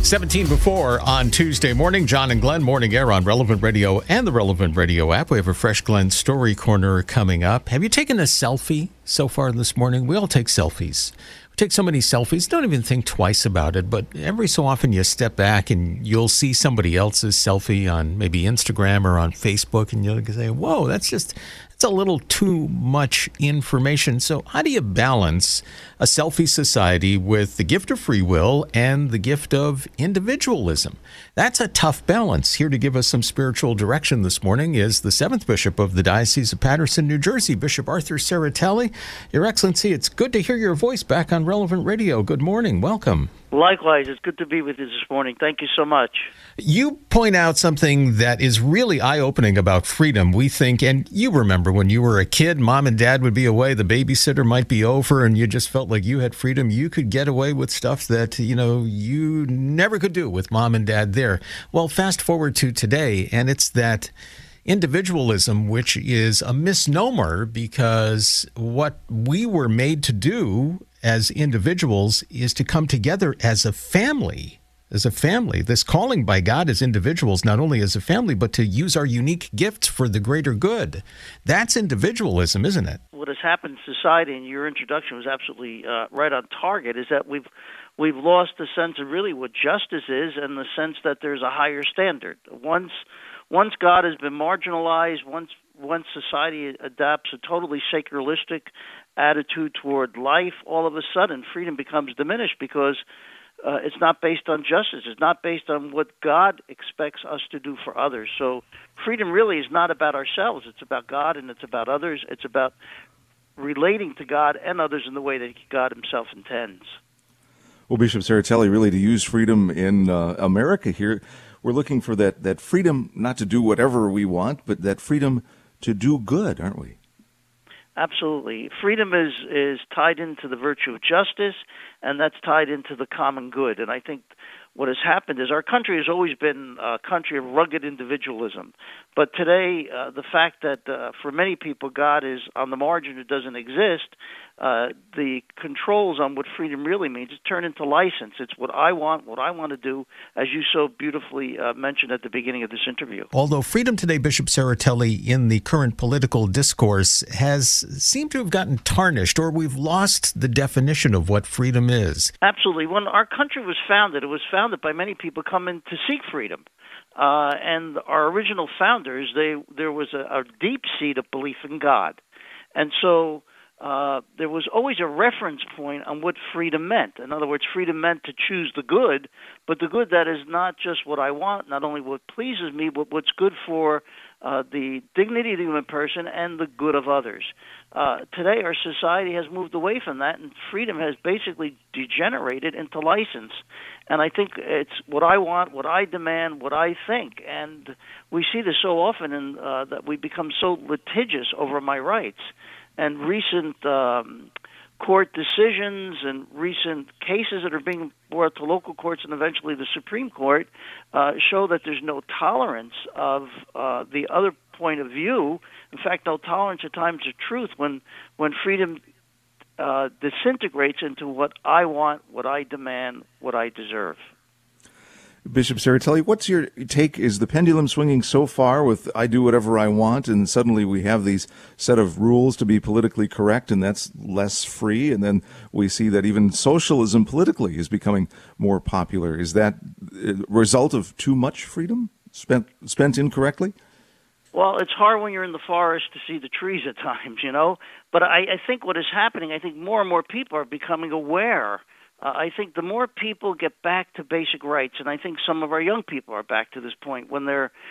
17 before on Tuesday morning. John and Glenn, morning air on Relevant Radio and the Relevant Radio app. We have a fresh Glenn Story Corner coming up. Have you taken a selfie so far this morning? We all take selfies. We take so many selfies, don't even think twice about it, but every so often you step back and you'll see somebody else's selfie on maybe Instagram or on Facebook, and you'll say, whoa, that's a little too much information. So how do you balance a selfie society with the gift of free will and the gift of individualism? That's a tough balance. Here to give us some spiritual direction this morning is the 7th Bishop of the Diocese of Paterson, New Jersey, Bishop Arthur Serratelli. Your Excellency, it's good to hear your voice back on Relevant Radio. Good morning. Welcome. Likewise, it's good to be with you this morning. Thank you so much. You point out something that is really eye-opening about freedom. We think, and you remember when you were a kid, mom and dad would be away, the babysitter might be over, and you just felt like you had freedom. You could get away with stuff that, you never could do with mom and dad there. Well, fast forward to today, and it's that individualism, which is a misnomer, because what we were made to do as individuals is to come together as a family. This calling by God as individuals, not only as a family, but to use our unique gifts for the greater good. That's individualism, isn't it? What has happened in society, and your introduction was absolutely right on target, is that we've lost the sense of really what justice is, and the sense that there's a higher standard. Once God has been marginalized, once society adopts a totally secularistic attitude toward life, all of a sudden freedom becomes diminished, because it's not based on justice. It's not based on what God expects us to do for others. So freedom really is not about ourselves. It's about God, and it's about others. It's about relating to God and others in the way that God himself intends. Well, Bishop Serratelli, really to use freedom in America here, we're looking for that freedom not to do whatever we want, but that freedom to do good, aren't we? Absolutely. Freedom is tied into the virtue of justice, and that's tied into the common good. And I think what has happened is our country has always been a country of rugged individualism. But today, the fact that for many people God is on the margin, it doesn't exist, the controls on what freedom really means is turn into license. It's what I want to do, as you so beautifully mentioned at the beginning of this interview. Although freedom today, Bishop Serratelli, in the current political discourse has seemed to have gotten tarnished, or we've lost the definition of what freedom is. Absolutely. When our country was founded, it was founded by many people coming to seek freedom. And our original founders, there was a deep seat of belief in God. And so there was always a reference point on what freedom meant. In other words, freedom meant to choose the good, but the good that is not just what I want, not only what pleases me, but what's good for the dignity of the human person and the good of others. Today, our society has moved away from that, and freedom has basically degenerated into license. And I think it's what I want, what I demand, what I think. And we see this so often that we become so litigious over my rights. And recent court decisions and recent cases that are being brought to local courts and eventually the Supreme Court show that there's no tolerance of the other point of view. In fact, no tolerance at times of truth when freedom disintegrates into what I want, what I demand, what I deserve. Bishop Serratelli, what's your take? Is the pendulum swinging so far with I do whatever I want, and suddenly we have these set of rules to be politically correct, and that's less free, and then we see that even socialism politically is becoming more popular? Is that a result of too much freedom spent incorrectly? Well, it's hard when you're in the forest to see the trees at times, But I think what is happening, I think more and more people are becoming aware. I think the more people get back to basic rights, and I think some of our young people are back to this point when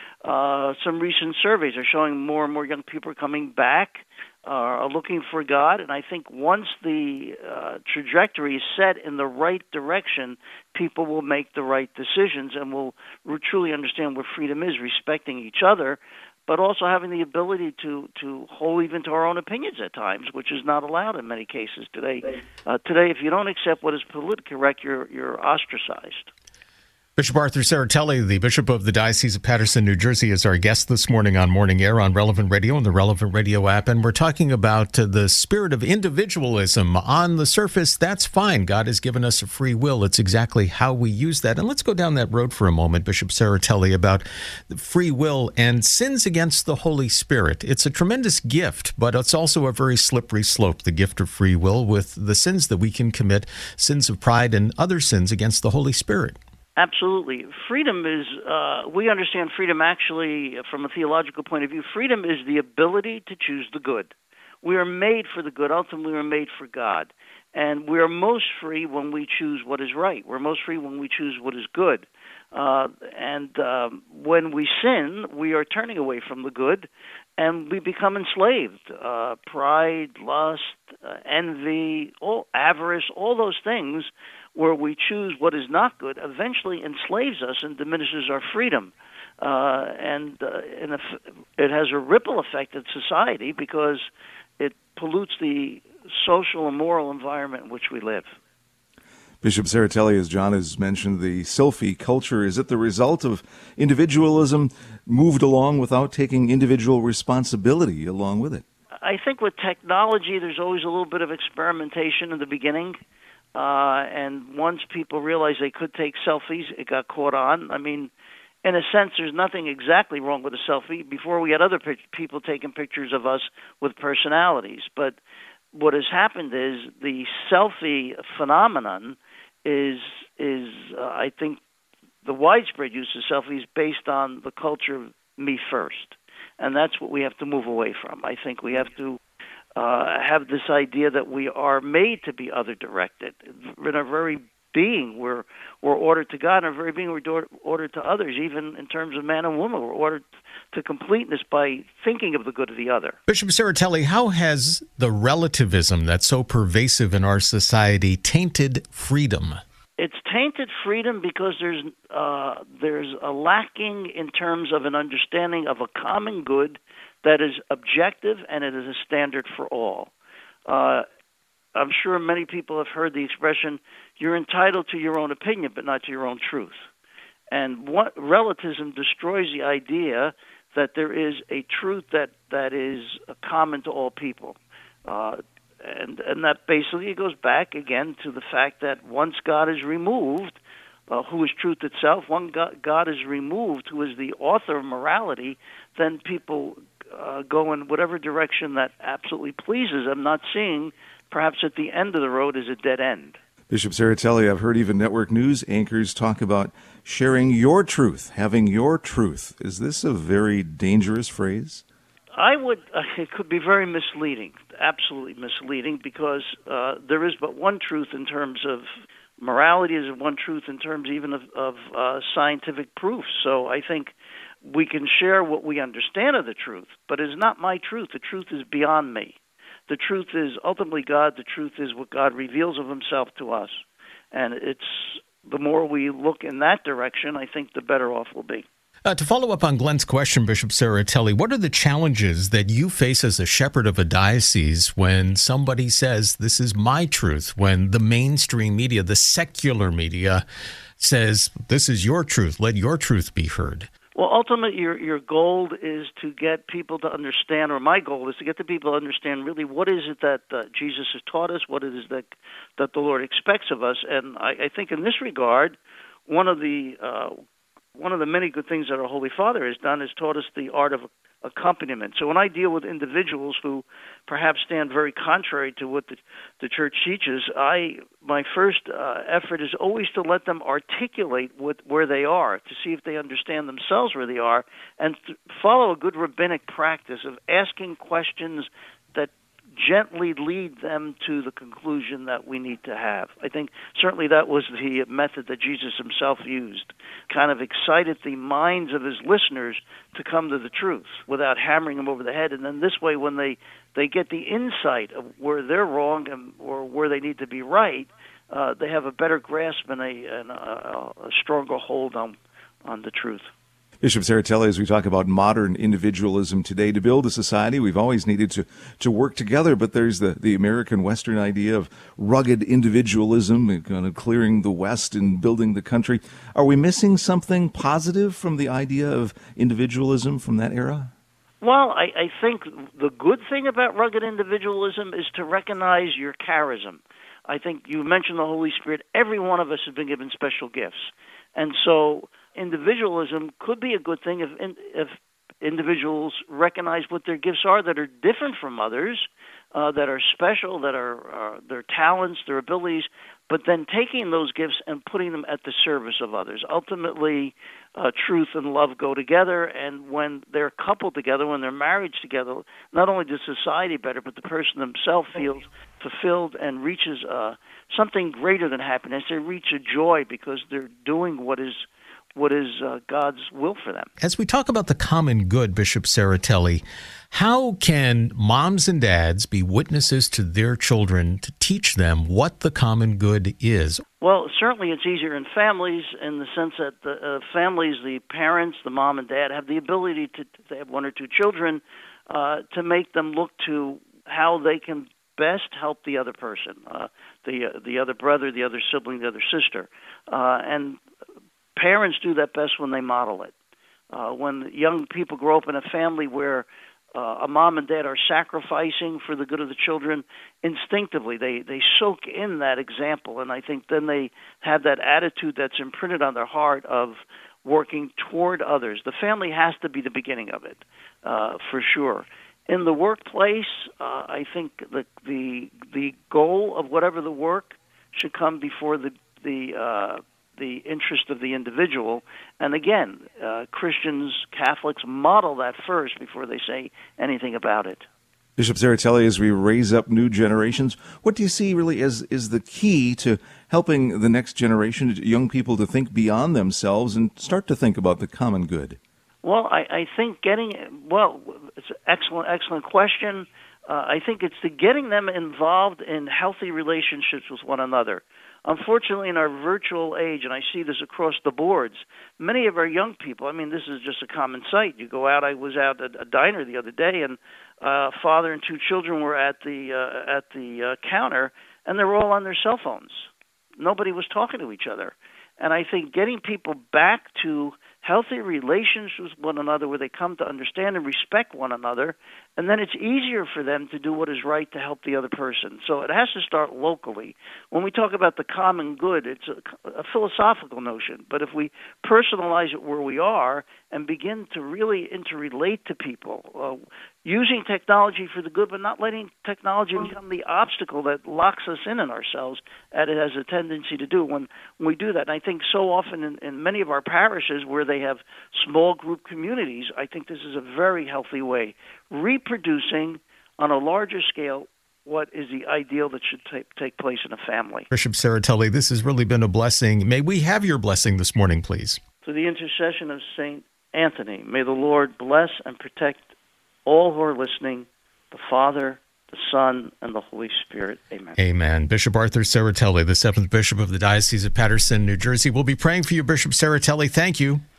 some recent surveys are showing more and more young people are coming back, are looking for God. And I think once the trajectory is set in the right direction, people will make the right decisions and will truly understand what freedom is, respecting each other, but also having the ability to hold even to our own opinions at times, which is not allowed in many cases today. Today, if you don't accept what is politically correct, you're ostracized. Bishop Arthur Serratelli, the Bishop of the Diocese of Paterson, New Jersey, is our guest this morning on Morning Air on Relevant Radio and the Relevant Radio app. And we're talking about the spirit of individualism. On the surface, that's fine. God has given us a free will. It's exactly how we use that. And let's go down that road for a moment, Bishop Serratelli, about free will and sins against the Holy Spirit. It's a tremendous gift, but it's also a very slippery slope, the gift of free will, with the sins that we can commit, sins of pride and other sins against the Holy Spirit. Absolutely. Freedom is, we understand freedom actually from a theological point of view. Freedom is the ability to choose the good. We are made for the good. Ultimately, we are made for God. And we are most free when we choose what is right. We're most free when we choose what is good. When we sin, we are turning away from the good, and we become enslaved. Pride, lust, envy, avarice, all those things where we choose what is not good eventually enslaves us and diminishes our freedom. It has a ripple effect in society because it pollutes the social and moral environment in which we live. Bishop Serratelli, as John has mentioned, the selfie culture, is it the result of individualism moved along without taking individual responsibility along with it? I think with technology, there's always a little bit of experimentation in the beginning. And once people realized they could take selfies, it got caught on. I mean, in a sense, there's nothing exactly wrong with a selfie. Before, we had other people taking pictures of us with personalities. But what has happened is the selfie phenomenon is I think, the widespread use of selfies based on the culture of me first. And that's what we have to move away from. I think we have to have this idea that we are made to be other-directed. In our very being, we're ordered to God. In our very being, we're ordered to others. Even in terms of man and woman, we're ordered to completeness by thinking of the good of the other. Bishop Serratelli, how has the relativism that's so pervasive in our society tainted freedom? It's tainted freedom because there's a lacking in terms of an understanding of a common good that is objective and it is a standard for all. I'm sure many people have heard the expression, you're entitled to your own opinion, but not to your own truth. And what relativism destroys the idea that there is a truth that is common to all people. And that basically goes back again to the fact that once God is removed, who is truth itself, when God is removed, who is the author of morality, then people go in whatever direction that absolutely pleases them, not seeing perhaps at the end of the road is a dead end. Bishop Serratelli, I've heard even network news anchors talk about sharing your truth, having your truth. Is this a very dangerous phrase? It could be very misleading, absolutely misleading, because there is but one truth in terms of morality, is one truth in terms even of scientific proof. So I think we can share what we understand of the truth, but it is not my truth. The truth is beyond me. The truth is ultimately God. The truth is what God reveals of himself to us. And the more we look in that direction, I think the better off we'll be. To follow up on Glenn's question, Bishop Serratelli, what are the challenges that you face as a shepherd of a diocese when somebody says, this is my truth, when the mainstream media, the secular media, says, this is your truth, let your truth be heard? Well, ultimately, your goal is to get people to understand, or my goal is to get the people to understand really what is it that Jesus has taught us, what it is that the Lord expects of us. And I think in this regard, one of the many good things that our Holy Father has done is taught us the art of accompaniment. So when I deal with individuals who perhaps stand very contrary to what the Church teaches, my first effort is always to let them articulate where they are, to see if they understand themselves where they are, and to follow a good rabbinic practice of asking questions that gently lead them to the conclusion that we need to have. I think certainly that was the method that Jesus himself used, kind of excited the minds of his listeners to come to the truth without hammering them over the head. And then this way, when they get the insight of where they're wrong or where they need to be right, they have a better grasp and a stronger hold on the truth. Bishop Serratelli, as we talk about modern individualism today, to build a society, we've always needed to work together, but there's the American Western idea of rugged individualism, kind of clearing the West and building the country. Are we missing something positive from the idea of individualism from that era? Well, I think the good thing about rugged individualism is to recognize your charism. I think you mentioned the Holy Spirit. Every one of us has been given special gifts. And so individualism could be a good thing if individuals recognize what their gifts are that are different from others, that are special, that are their talents, their abilities, but then taking those gifts and putting them at the service of others. Ultimately, truth and love go together, and when they're coupled together, when they're married together, not only does society better, but the person themselves feels fulfilled and reaches something greater than happiness. They reach a joy because they're doing what is God's will for them. As we talk about the common good, Bishop Serratelli, how can moms and dads be witnesses to their children to teach them what the common good is? Well, certainly it's easier in families in the sense that the families, the parents, the mom and dad, have the ability to have one or two children to make them look to how they can best help the other person, the other brother, the other sibling, the other sister. And parents do that best when they model it. When young people grow up in a family where a mom and dad are sacrificing for the good of the children, instinctively they soak in that example, and I think then they have that attitude that's imprinted on their heart of working toward others. The family has to be the beginning of it, for sure. In the workplace, I think the goal of whatever the work should come before the interest of the individual. And again, Christians, Catholics model that first before they say anything about it. Bishop Serratelli, as we raise up new generations, what do you see really as is the key to helping the next generation, young people, to think beyond themselves and start to think about the common good? Well, I think it's an excellent question. I think it's getting them involved in healthy relationships with one another. Unfortunately, in our virtual age, and I see this across the boards, many of our young people, I mean, this is just a common sight. You go out, I was out at a diner the other day, and a father and two children were at the counter, and they were all on their cell phones. Nobody was talking to each other. And I think getting people back to healthy relations with one another where they come to understand and respect one another, and then it's easier for them to do what is right to help the other person. So it has to start locally. When we talk about the common good, it's a philosophical notion, but if we personalize it where we are and begin to really interrelate to people, using technology for the good, but not letting technology become the obstacle that locks us in ourselves, as it has a tendency to do when we do that. And I think so often in many of our parishes where they have small group communities, I think this is a very healthy way. Reproducing on a larger scale what is the ideal that should take place in a family. Bishop Serratelli, this has really been a blessing. May we have your blessing this morning, please? Through the intercession of St. Anthony, may the Lord bless and protect all who are listening, the Father, the Son, and the Holy Spirit. Amen. Amen. Bishop Arthur Serratelli, the 7th Bishop of the Diocese of Paterson, New Jersey. We'll be praying for you, Bishop Serratelli. Thank you.